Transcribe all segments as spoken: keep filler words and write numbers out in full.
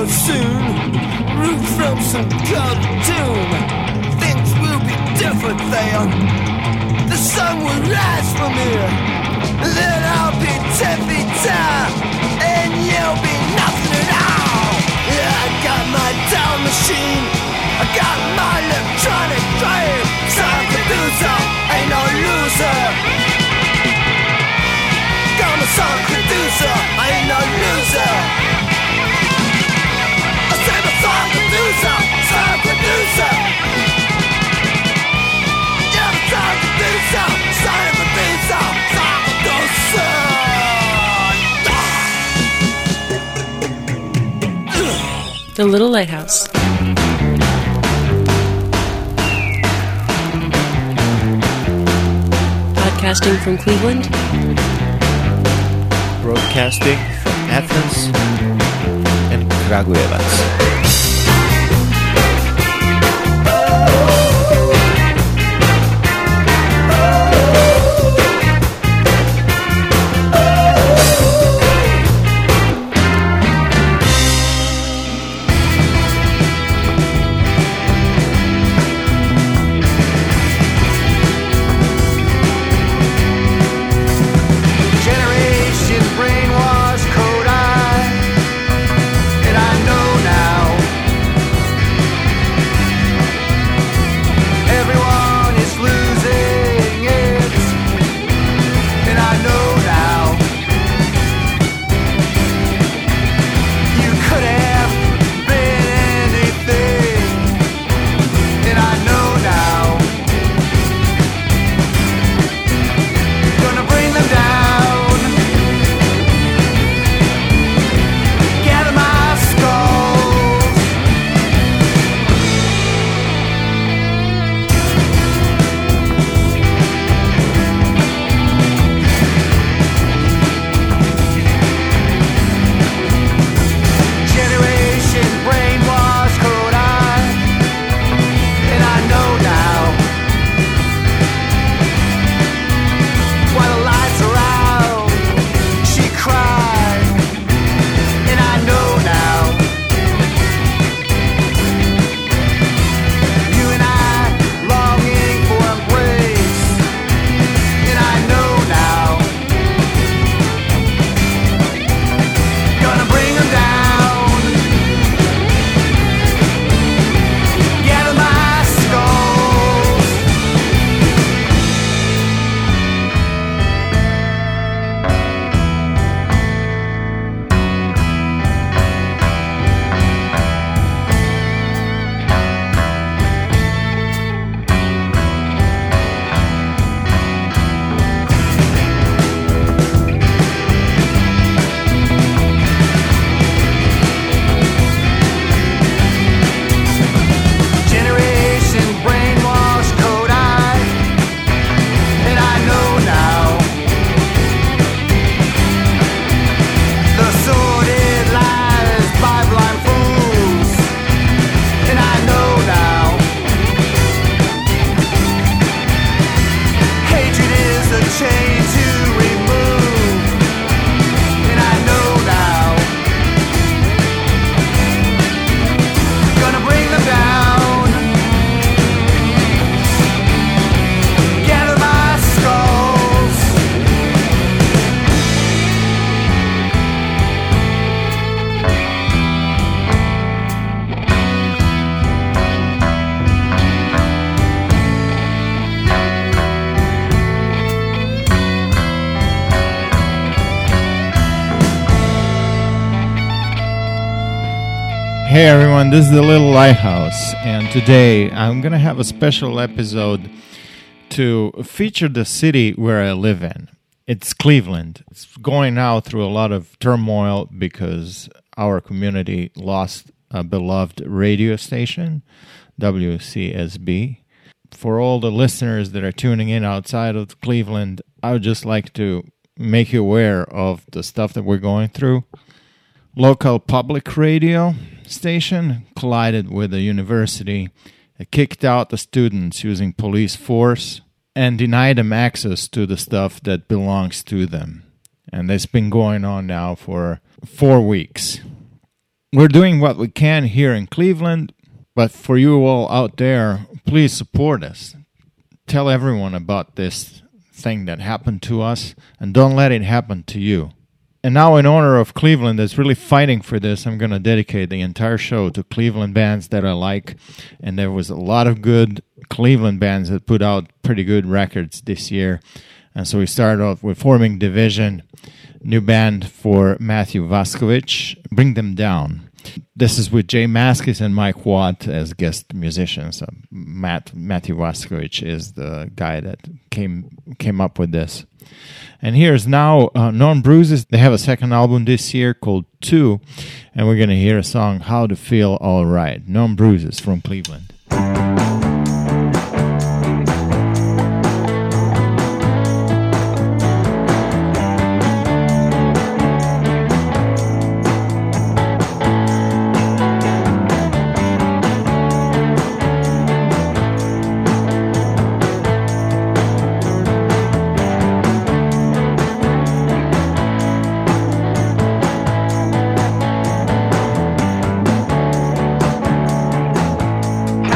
so soon. Root from some cartoon. Things will be different there. The sun will rise from here. Then I'll be ten feet tall, and you'll be nothing at all. Yeah, I got my down machine. I got my electronic drive. Sound producer, ain't no loser. I'm a song producer, I ain't no loser. I said a song producer, song producer. Yeah, I'm a song producer, song producer, song producer. The Little Lighthouse. Podcasting from Cleveland. Broadcasting from Athens and Kragujevac. Hey everyone, this is the Little Lighthouse, and today I'm going to have a special episode to feature the city where I live in. It's Cleveland. It's going now through a lot of turmoil because our community lost a beloved radio station, W C S B. For all the listeners that are tuning in outside of Cleveland, I would just like to make you aware of the stuff that we're going through. Local public radio station collided with a university, it kicked out the students using police force, and denied them access to the stuff that belongs to them. And that's been going on now for four weeks. we're doing what we can here in Cleveland, but for you all out there, please support us. Tell everyone about this thing that happened to us, and don't let it happen to you. And now, in honor of Cleveland that's really fighting for this, I'm going to dedicate the entire show to Cleveland bands that I like. And there was a lot of good Cleveland bands that put out pretty good records this year. And so we started off with Forming Division, new band for Matthew Vaskovich, Bring Them Down. This is with Jay Maskis and Mike Watt as guest musicians. So Matt Matthew Vaskovich is the guy that came came up with this. And here's now uh, Norm Bruises. They have a second album this year called Two, and we're going to hear a song, How to Feel All Right. Norm Bruises from Cleveland. How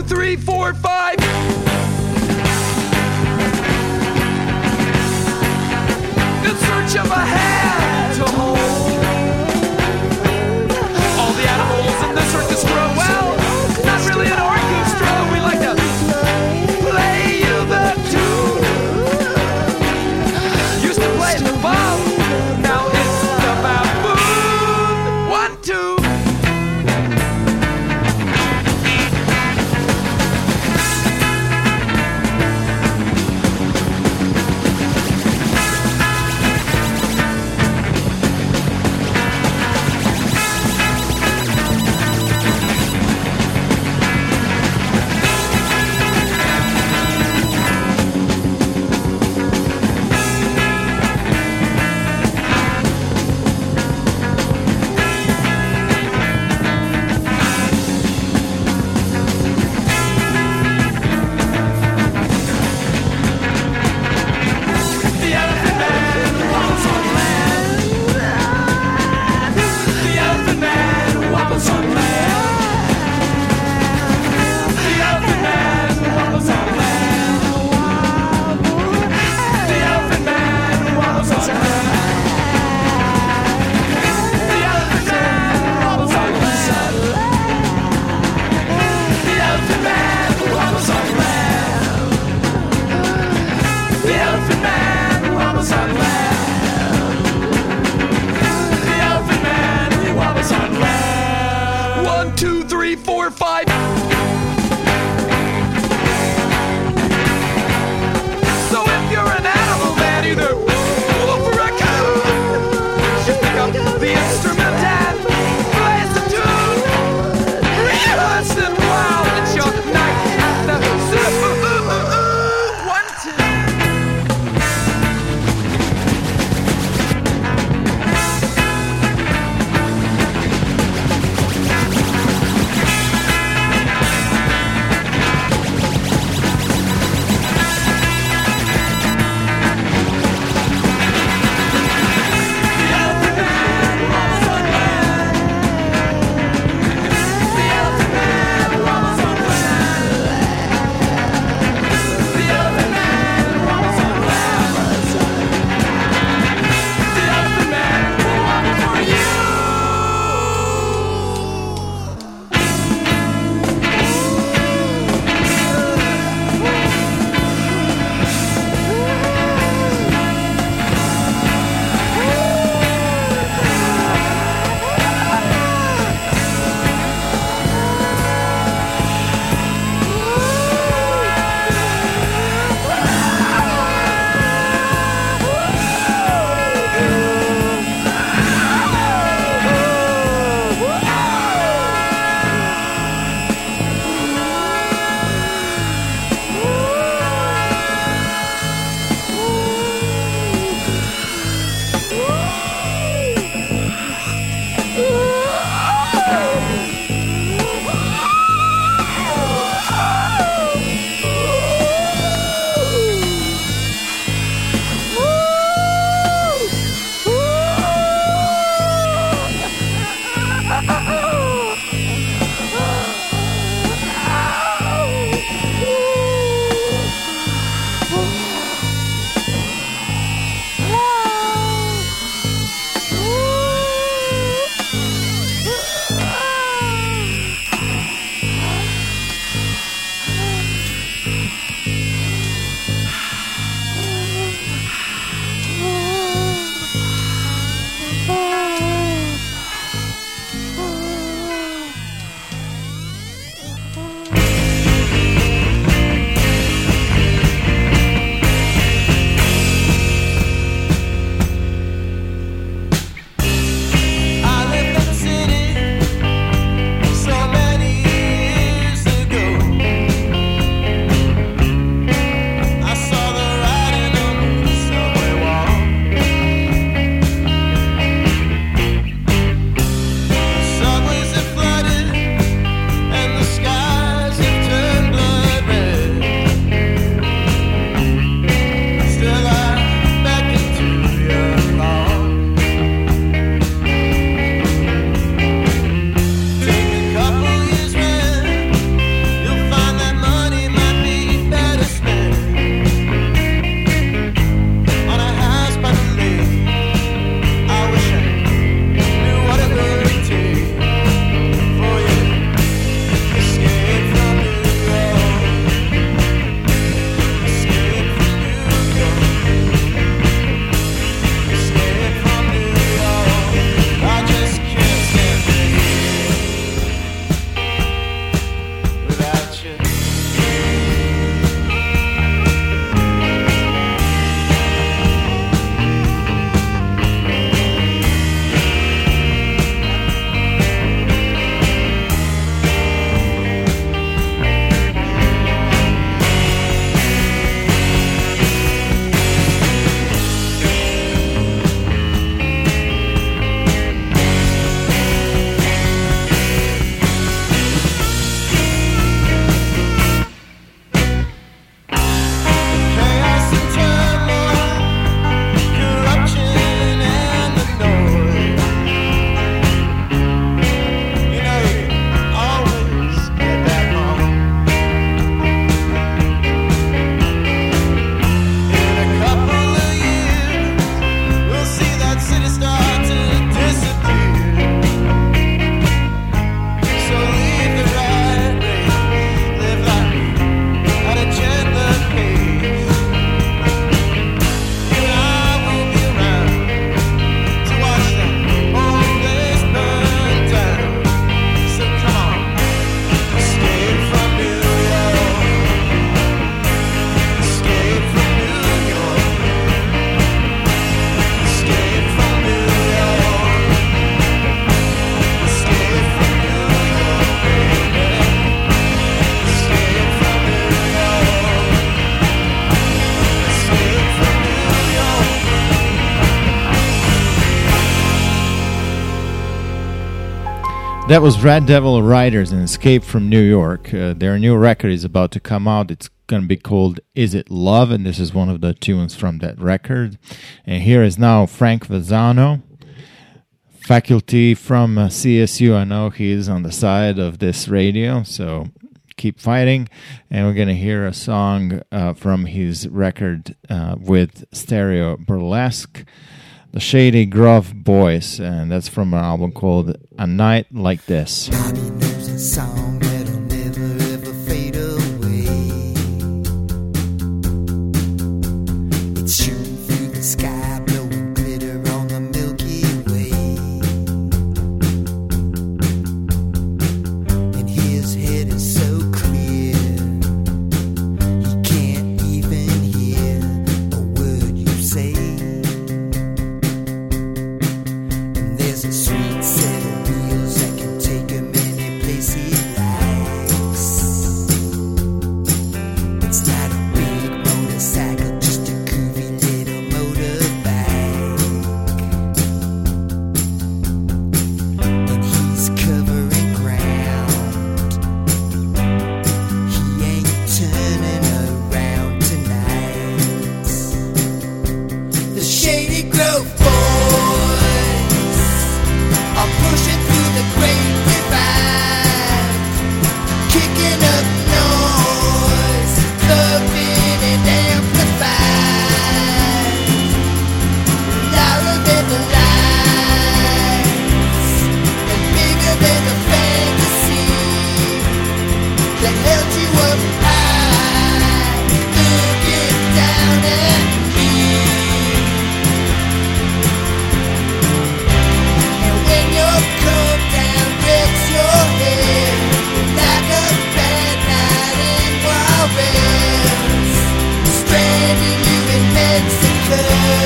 three, four, five. In search of a hand to hold. All the animals in the circus grow well. Not really an orchestra. We like to play you the tune. Used to play the bum. Now it's the baboon. One, two. Four, five. So if you're an animal man, either wolf or a cow, just pick up the instrument and play the tune. Listen while it's your night at the zoo. One, two. That was Red Devil Riders and Escape from New York. Uh, their new record is about to come out. It's going to be called Is It Love? And this is one of the tunes from that record. And here is now Frank Vazzano, faculty from uh, C S U. I know he's on the side of this radio, so keep fighting. And we're going to hear a song uh, from his record uh, with Stereo Burlesque, The Shady Grove Boys, and that's from an album called A Night Like This. Bobby knows a song that'll never ever fade away. It's shooting through the sky, blowing glitter on the Milky Way. And his head is so clear, he can't even hear a word you say. There's a sweet set of wheels that can take him any place he likes. It's not a big motorcycle, just a groovy little motorbike. And he's covering ground. He ain't turning around tonight. The Shady Grove Boys are pushing through the great divide, kicking up noise, thumping and amplified, louder than the lights, and bigger than the fantasy that held you up high, looking down at me. And when your coat down breaks your head, like a bad night in Juarez, stranding you in Mexico.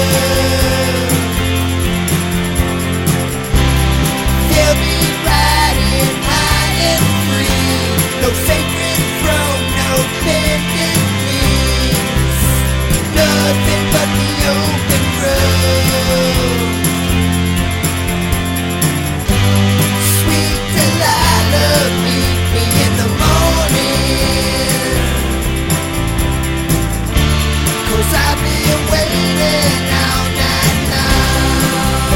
They'll be riding high and free, no sacred throne, no bended knees, nothing but the open road. Sweet Delilah, meet me in the morning, 'cause I've been waiting all night long.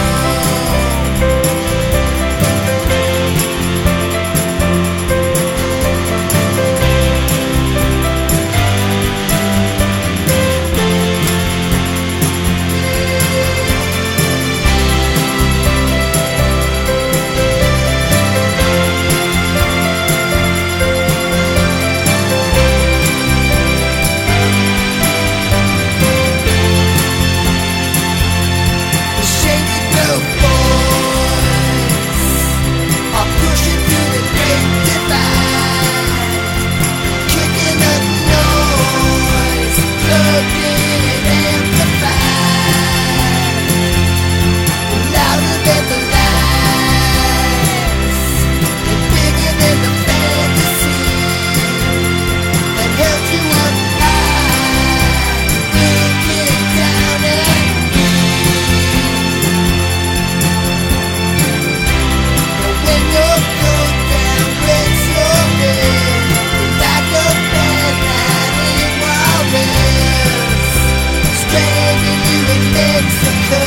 The Shady Grove Boys are pushing through the great divide, kicking up noise, plugging and amplified, louder than the lights, and bigger than the fantasy that held you up high, looking down at me. But when your coat down breaks your head, like a bad night in Juarez, stranding you in Mexico.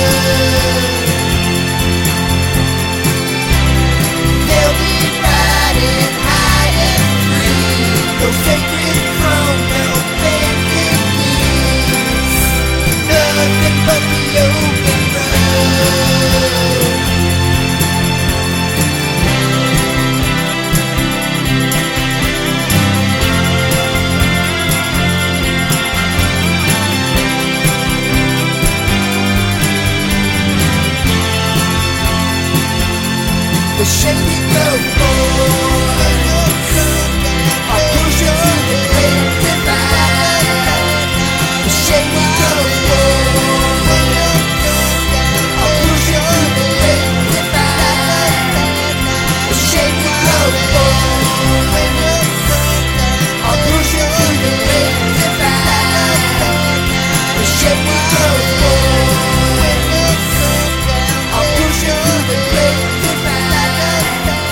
They'll be riding high and free, no sacred throne, no bended knees, nothing but the open road. The Shady Grove Boys are pushing through the great divide. The Shady Grove Boys are pushing through the great divide. The Shady Grove Boys are pushing through the great divide. The Shady Grove Boys are pushing through the great divide.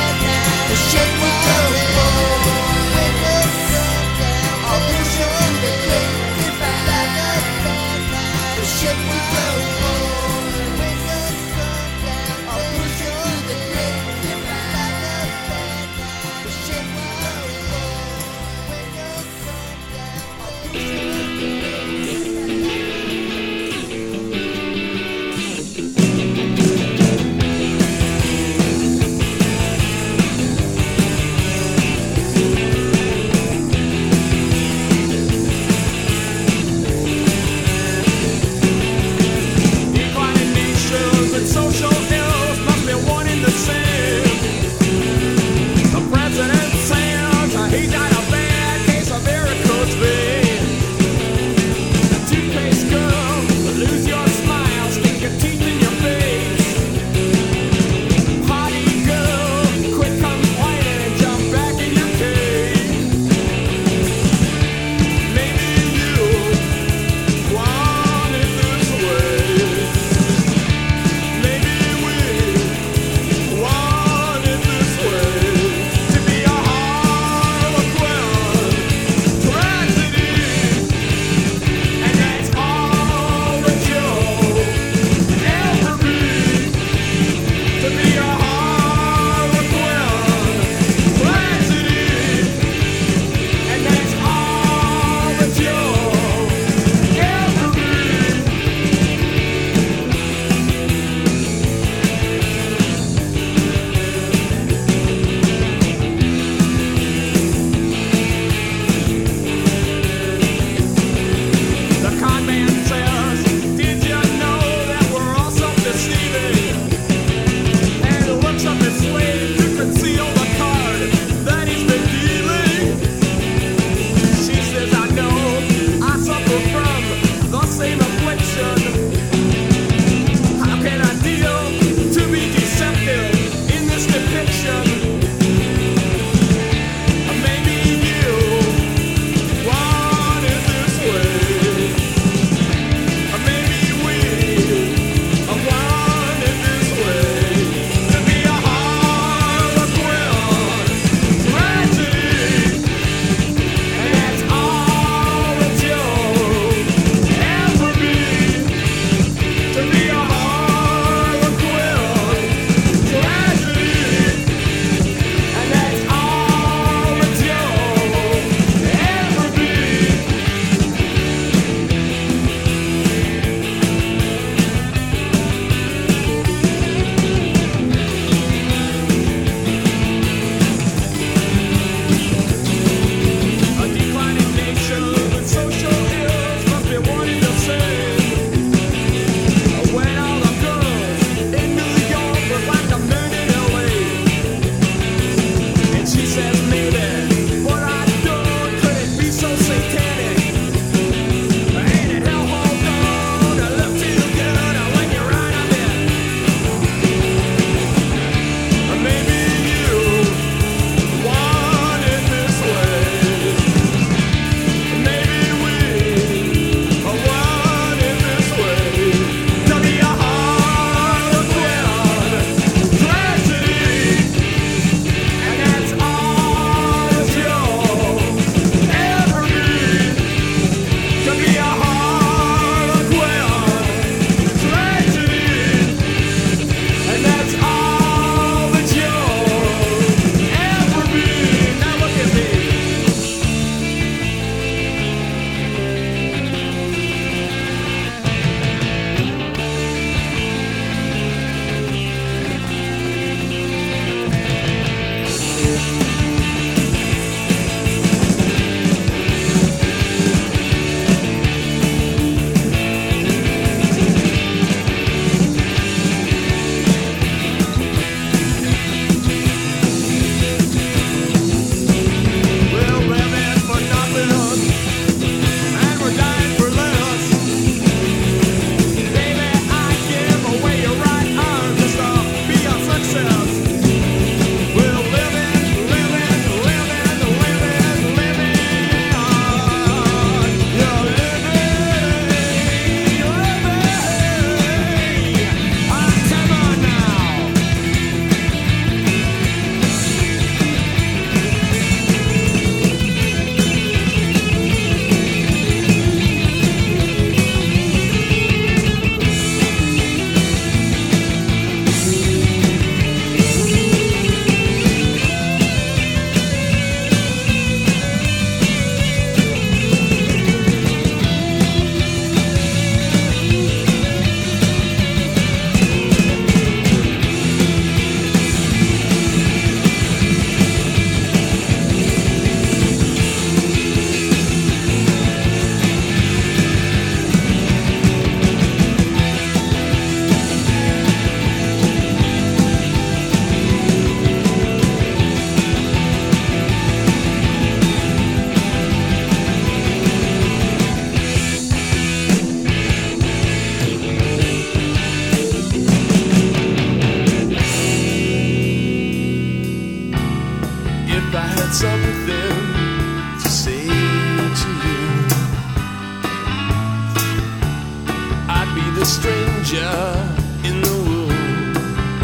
the stranger in the room.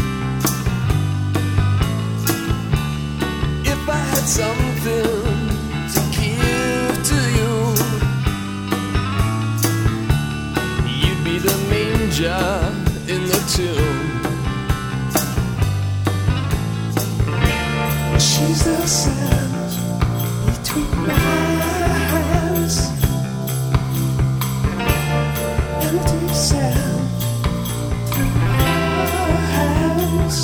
If I had something to give to you, you'd be the manger in the tomb. She's the sand between my hands, empty sand through her hands.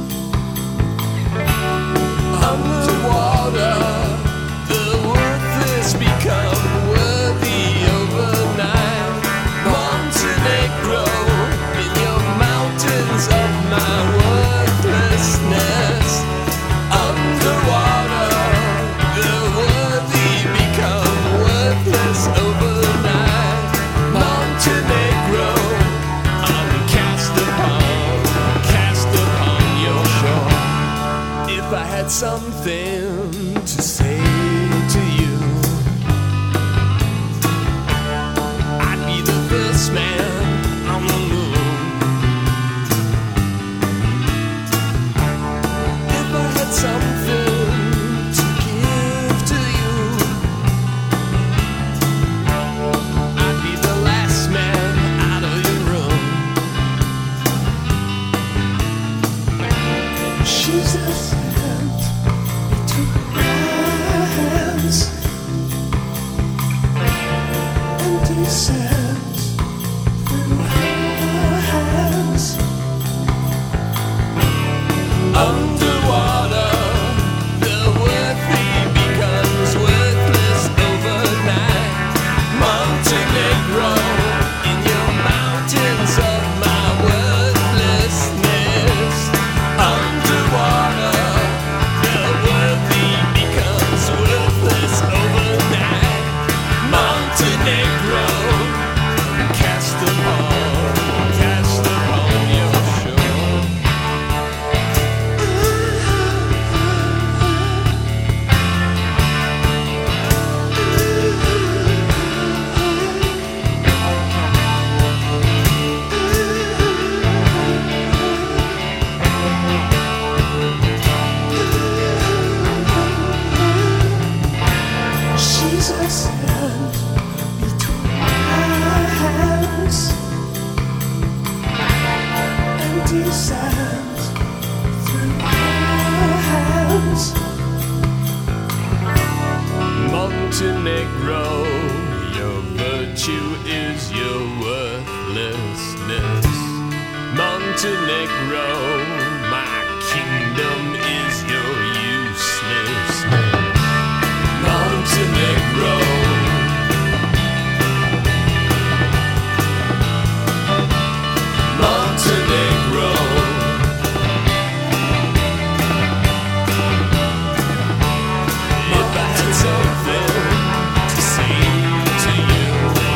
Underwater, the worthless become worthy overnight. Montenegro, in your mountains of my worthlessness. Underwater, the worthy become worthless overnight. Montenegro, I'm cast upon, cast upon your shore. If I had something to say to you, I'd be the first man on the moon. If I had something to give to you, I'd be the last man out of your room. She's the sand between my hands, empty sand through her hands. Underwater, the worthy becomes worthless overnight. Montenegro, in your mountains of my worthlessness. Underwater, the worthy becomes worthless overnight. Montenegro, cast upon, cast upon your shore. She's a sand between my hands, empty sand through her hands. Montenegro, your virtue is your worthlessness. Montenegro, my kingdom is your uselessness. Montenegro, Montenegro, if I had something to say to you,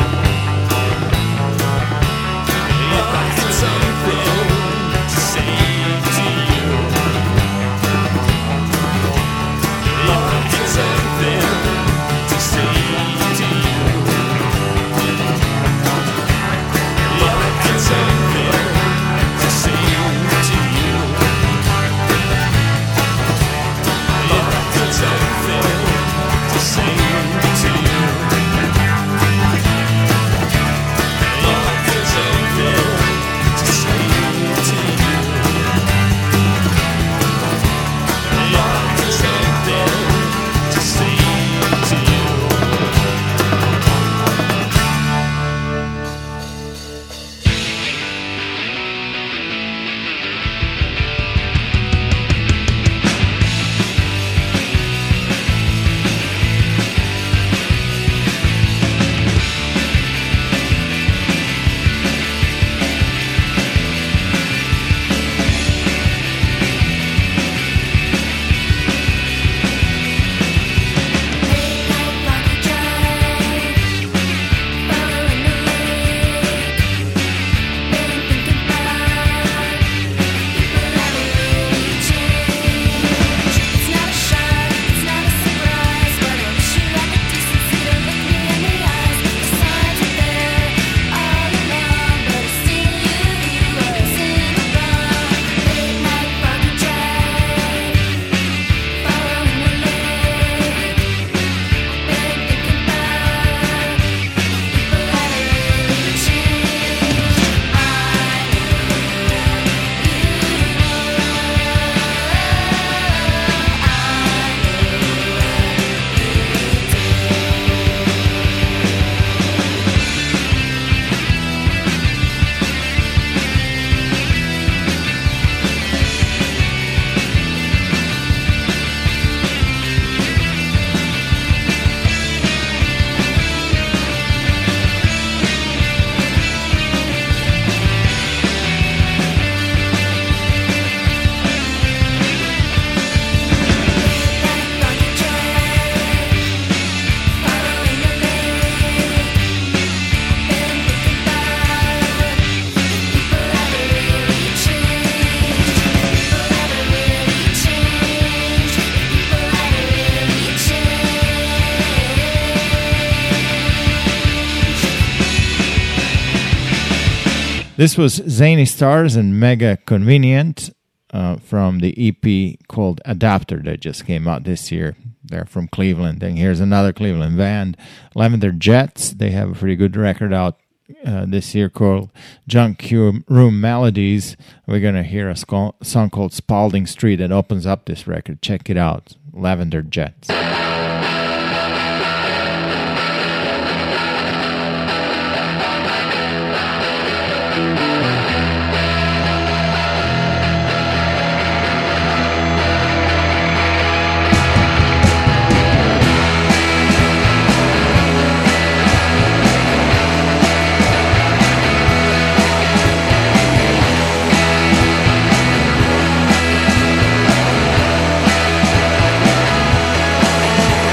if I had something to say This was Zany Stars and Mega Convenient uh, from the E P called Adapter that just came out this year. They're from Cleveland. And here's another Cleveland band, Lavender Jets. They have a pretty good record out uh, this year called Junk Room Melodies. We're going to hear a sco- song called Spalding Street that opens up this record. Check it out, Lavender Jets. Thank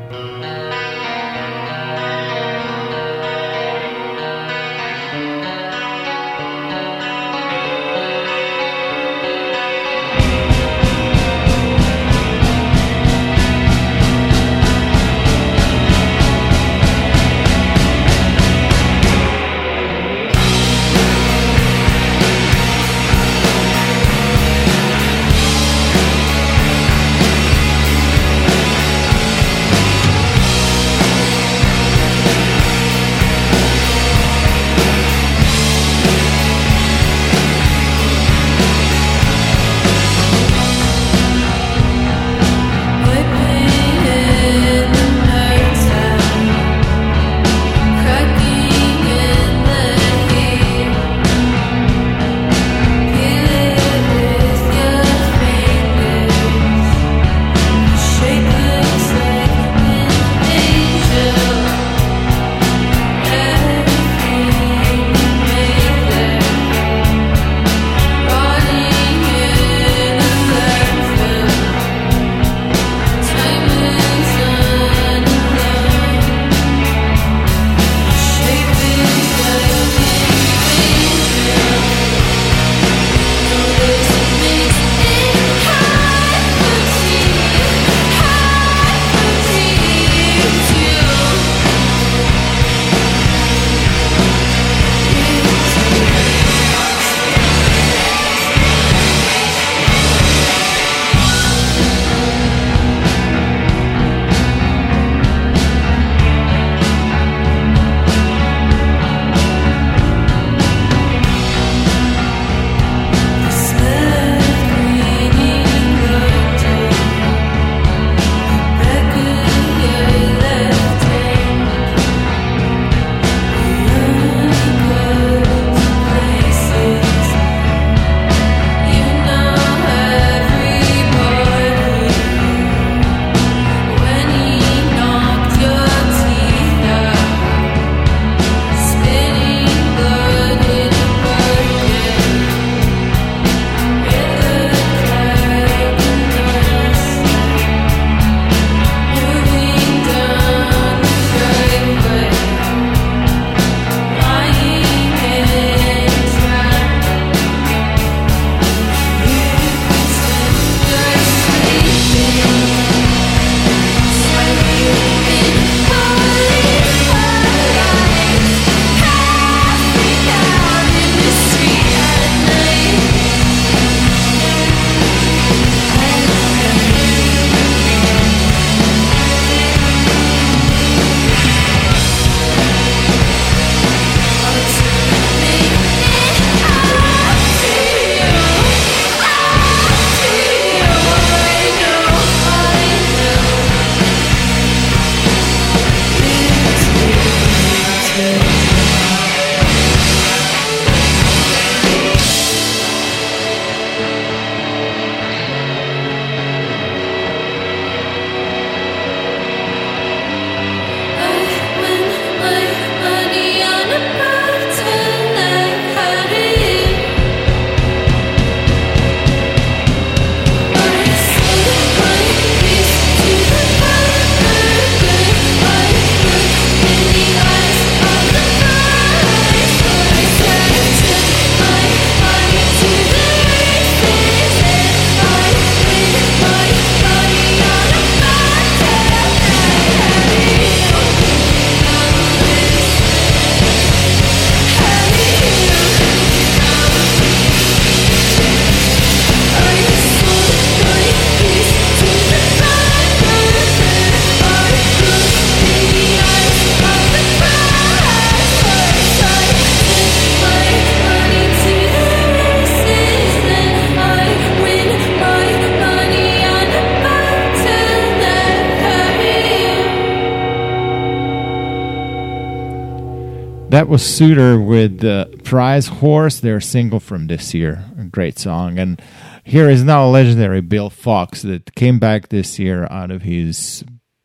That was Suitor with uh, Prize Horse, their single from this year. A great song. And here is now legendary Bill Fox that came back this year out of his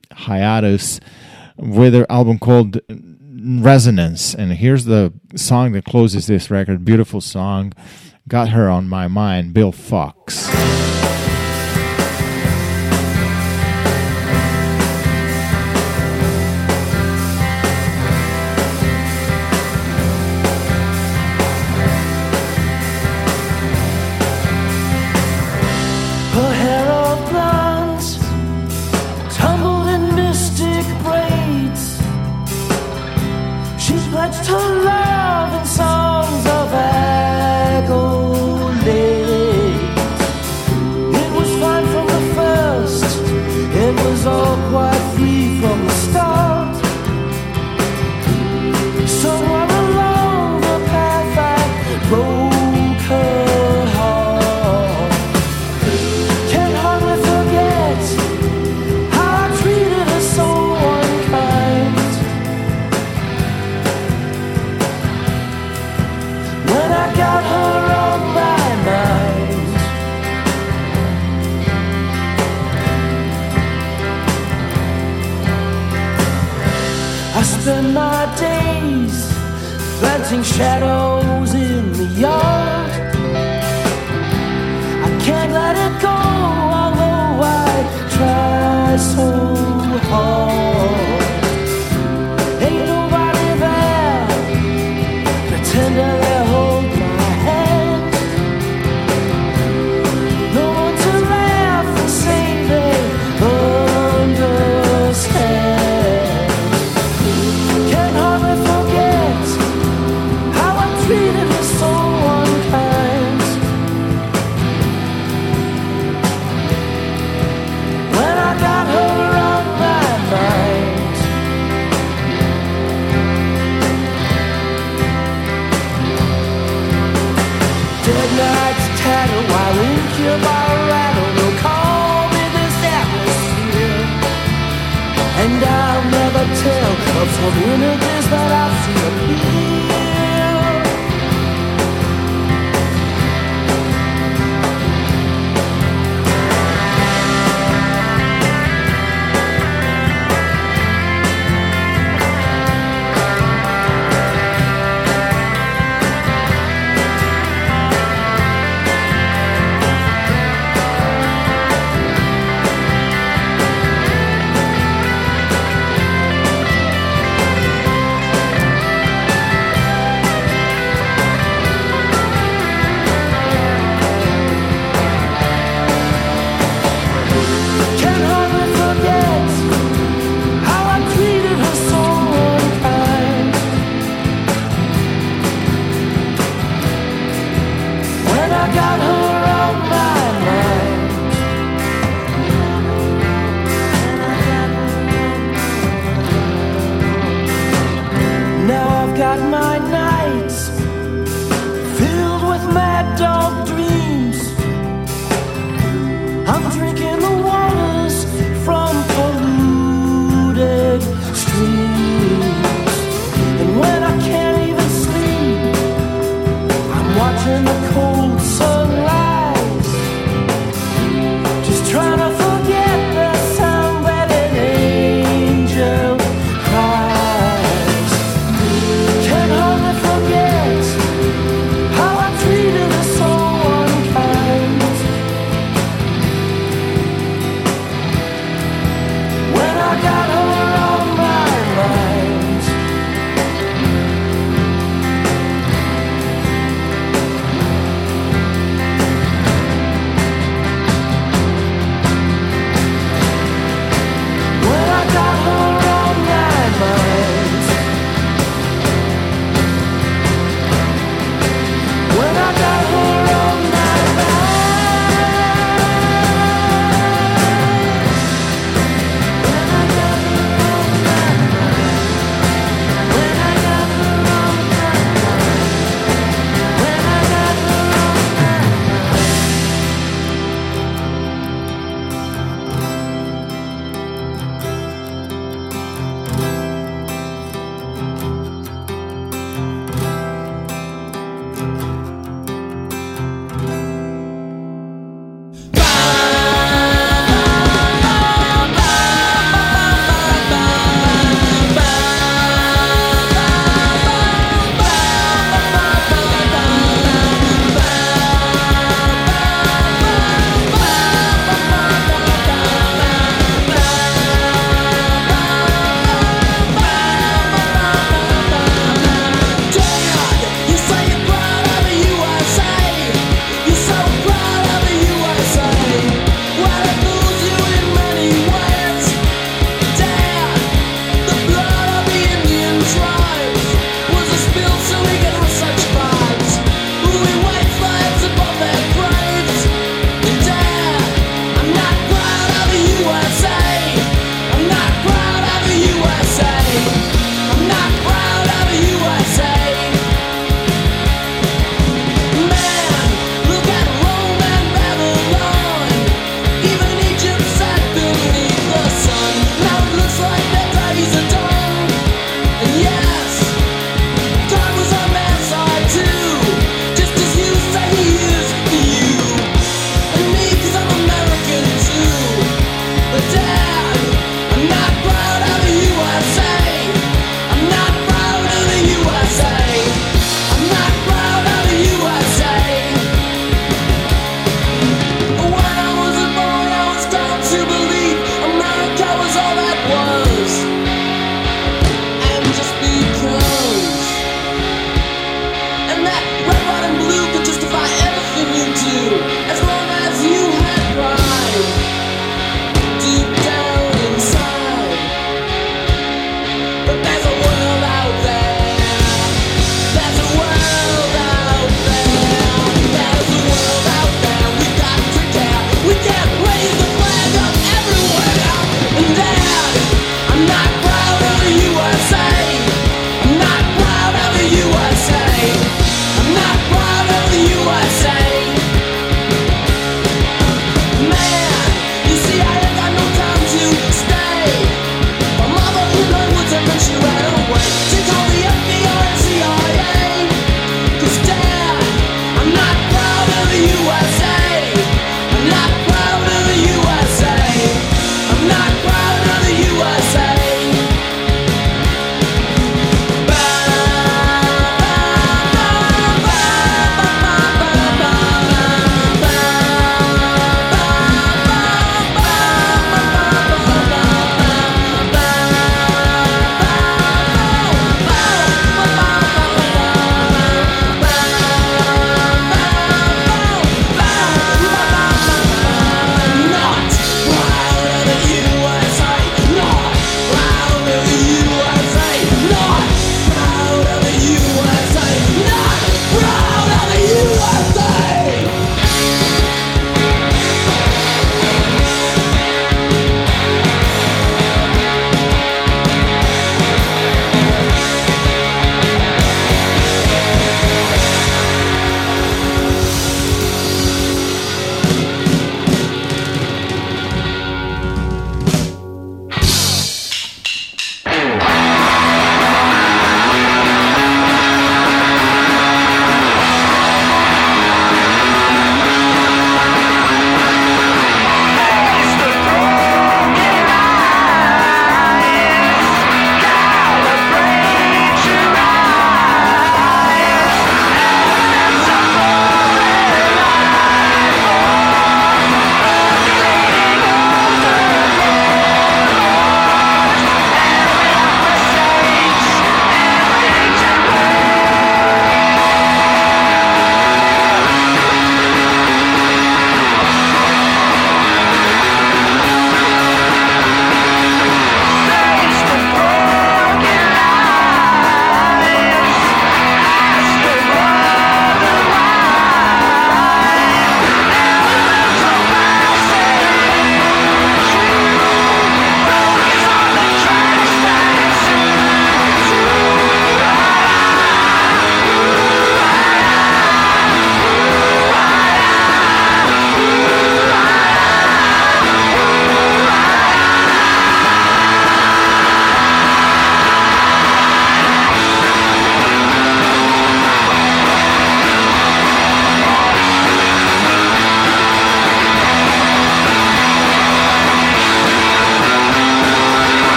hiatus with an album called Resonance. And here's the song that closes this record. Beautiful song. Got Her on My Mind, Bill Fox. I spend my days planting shadows in the yard. I can't let it go, although I try so hard. Ain't nobody there to tenderly hold my hand. No one to laugh and say they understand. Can't hardly forget how I treated her so unkind. When I got her on my mind. Dead nights tatter while incubi rattle. They'll call me this atmosphere, and I'll never tell of some images that I've seen appear.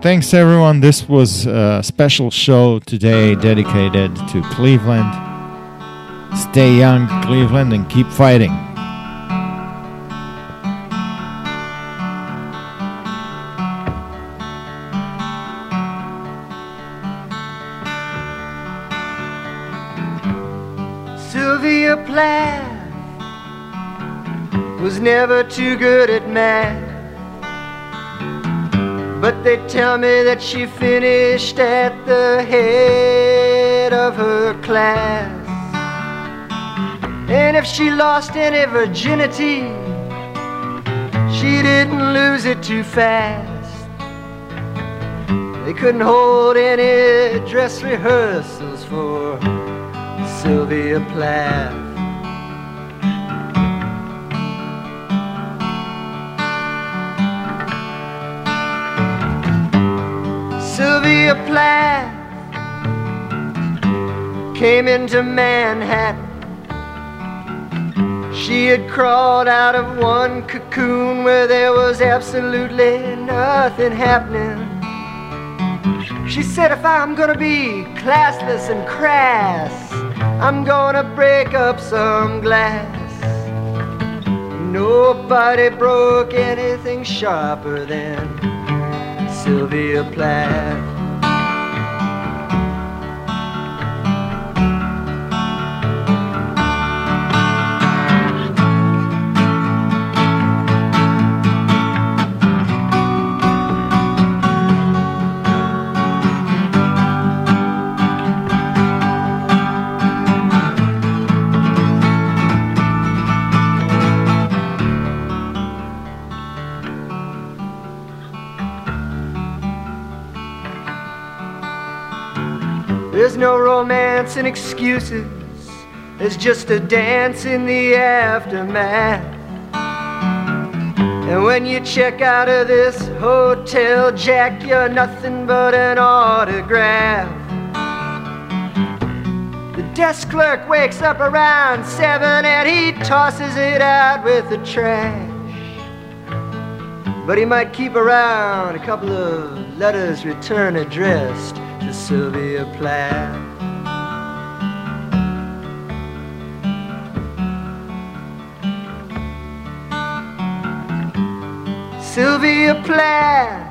Thanks, everyone. This was a special show today dedicated to Cleveland. Stay young, Cleveland, and keep fighting. Sylvia Plath was never too good at math, but they tell me that she finished at the head of her class. And if she lost any virginity, she didn't lose it too fast. They couldn't hold any dress rehearsals for Sylvia Plath. Sylvia Plath came into Manhattan. She had crawled out of one cocoon where there was absolutely nothing happening. She said, if I'm gonna be classless and crass, I'm gonna break up some glass. Nobody broke anything sharper than Sylvia Plath. There's no romance and excuses, there's just a dance in the aftermath. And when you check out of this hotel, Jack, you're nothing but an autograph. The desk clerk wakes up around seven and he tosses it out with the trash. But he might keep around a couple of letters return addressed to Sylvia Plath. Sylvia Plath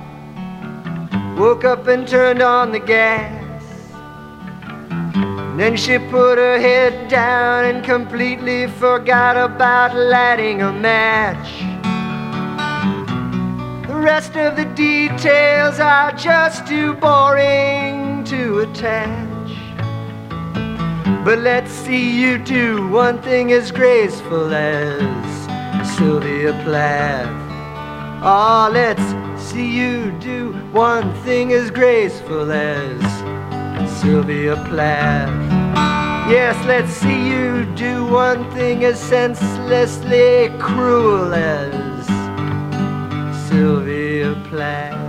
woke up and turned on the gas. Then she put her head down and completely forgot about lighting a match. The rest of the details are just too boring to attach. But let's see you do one thing as graceful as Sylvia Plath. Oh, let's see you do one thing as graceful as Sylvia Plath. Yes, let's see you do one thing as senselessly cruel as Sylvia Plath.